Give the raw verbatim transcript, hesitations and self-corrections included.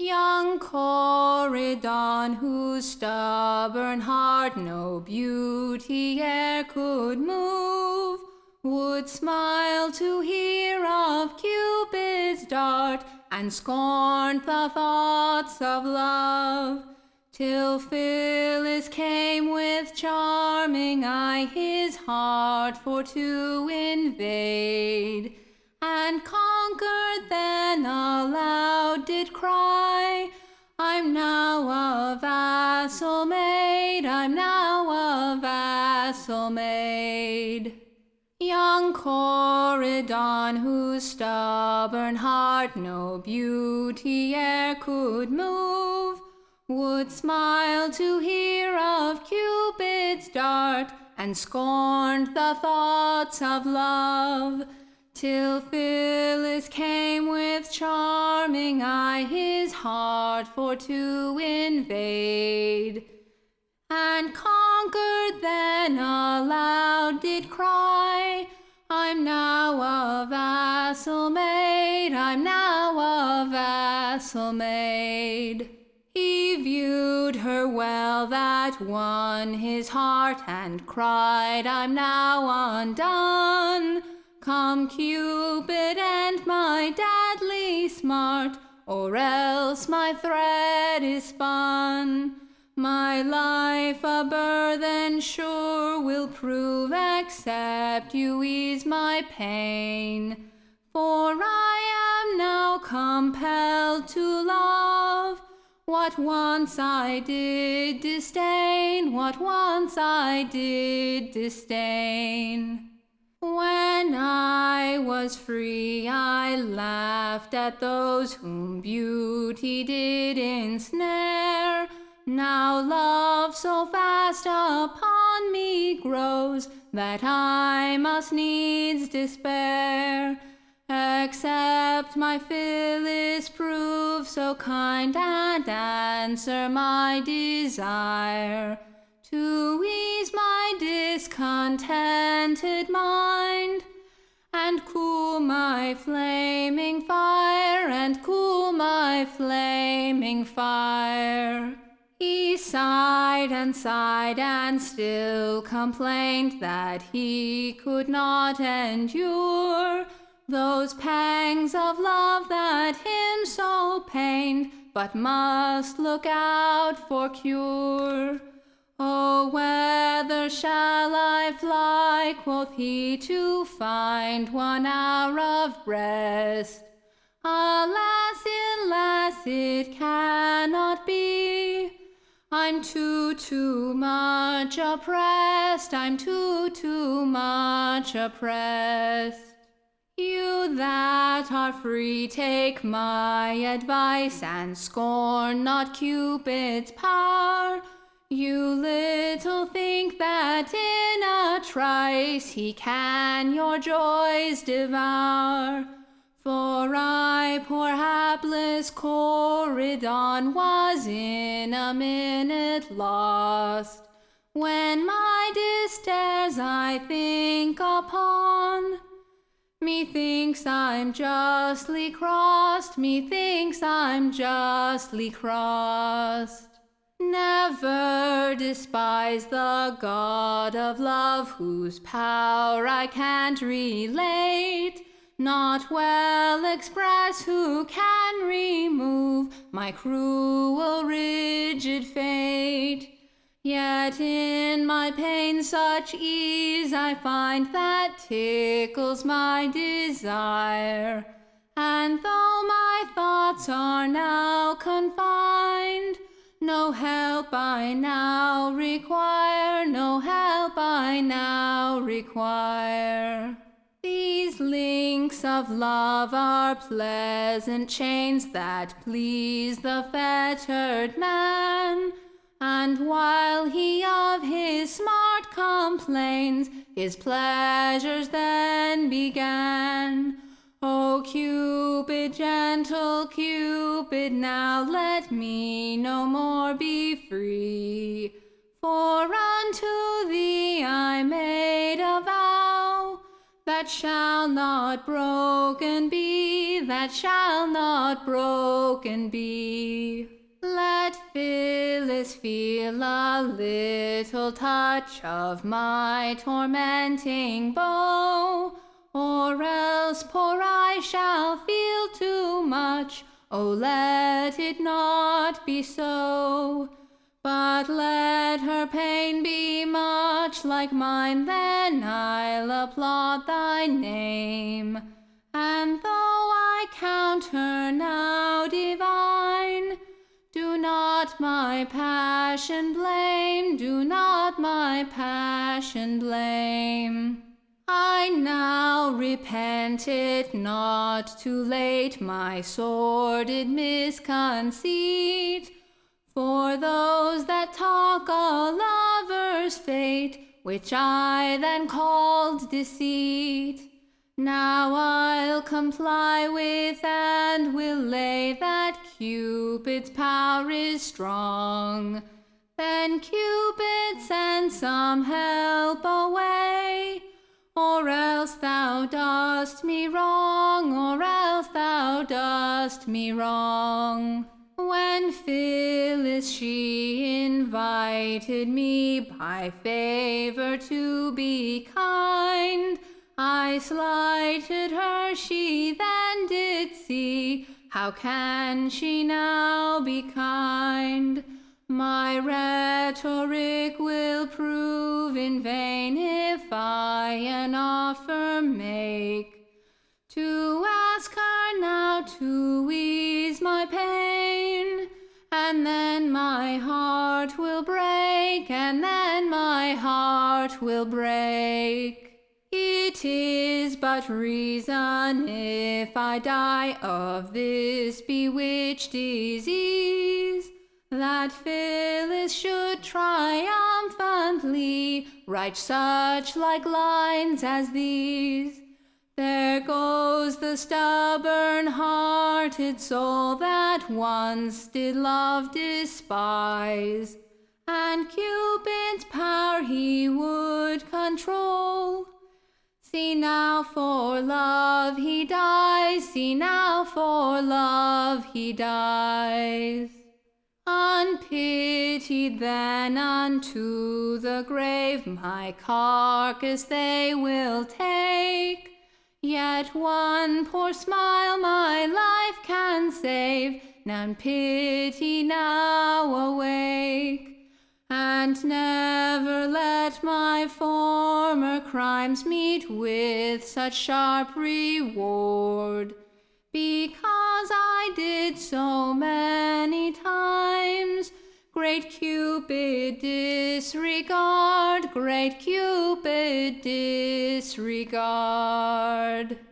Young Corydon, whose stubborn heart no beauty e'er could move, would smile to hear of Cupid's dart, and scorned the thoughts of love, till Phyllis came with charming eye his heart for to invade, and conquered then aloud did cry, I'm now a vassal maid, I'm now a vassal maid. Young Corydon, whose stubborn heart no beauty e'er could move, would smile to hear of Cupid's dart, and scorned the thoughts of love, till Phyllis came with charming eye his heart for to invade, and conquered then aloud did cry, I'm now a vassal maid, I'm now a vassal maid. He viewed her well that won his heart, and cried, I'm now undone. Come, Cupid, and my deadly smart, or else my thread is spun. My life a burthen sure will prove, except you ease my pain. For I am now compelled to love what once I did disdain, what once I did disdain. When I was free, I laughed at those whom beauty did ensnare. Now love so fast upon me grows, that I must needs despair, except my Phyllis prove so kind, and answer my desire, to ease my discontented mind, and cool my flaming fire, and cool my flaming fire. He sighed and sighed, and still complained that he could not endure those pangs of love that him so pained, but must look out for cure. Oh, whither shall I fly, quoth he, to find one hour of rest? Alas, alas, it cannot be. I'm too, too much oppressed, I'm too, too much oppressed. You that are free, take my advice, and scorn not Cupid's power. You little think that in a trice he can your joys devour. For I, poor hapless Corydon, was in a minute lost, when my disstairs I think upon. Methinks I'm justly crossed, methinks I'm justly crossed. Never despise the God of love, whose power I can't relate, not well express who can remove my cruel rigid fate. Yet in my pain such ease I find that tickles my desire, and though my thoughts are now confined, no help I now require, no help I now require. These links of love are pleasant chains that please the fettered man, and while he of his smart complains, his pleasures then began. O Cupid, gentle Cupid, now let me no more be free, for unto thee I made a vow, that shall not broken be, that shall not broken be. Let Phyllis feel a little touch of my tormenting bow, or else poor I shall feel too much. Oh, let it not be so. But let her pain be much like mine, then I'll applaud thy name. And though I count her now divine, do not my passion blame, do not my passion blame. I now repent it not too late, my sordid misconceit, for those that talk a lover's fate, which I then called deceit. Now I'll comply with and will lay that Cupid's power is strong. Then Cupid, send some help away, or else thou dost me wrong, or else thou dost me wrong. When Phyllis she invited me by favor to be kind, I slighted her, she then did see, how can she now be kind? My rhetoric will prove in vain if I an offer make, to ask her now to ease my pain, and then my heart will break, and then my heart will break. It is but reason if I die of this bewitched disease, that Phyllis should triumphantly write such like lines as these. There goes the stubborn-hearted soul that once did love despise, and Cupid's power he would control. See now for love he dies, see now for love he dies. Unpitied then unto the grave my carcass they will take, yet one poor smile my life can save, none pity now awake. And never let my former crimes meet with such sharp reward, because I did so many times great Cupid disregard, great Cupid disregard.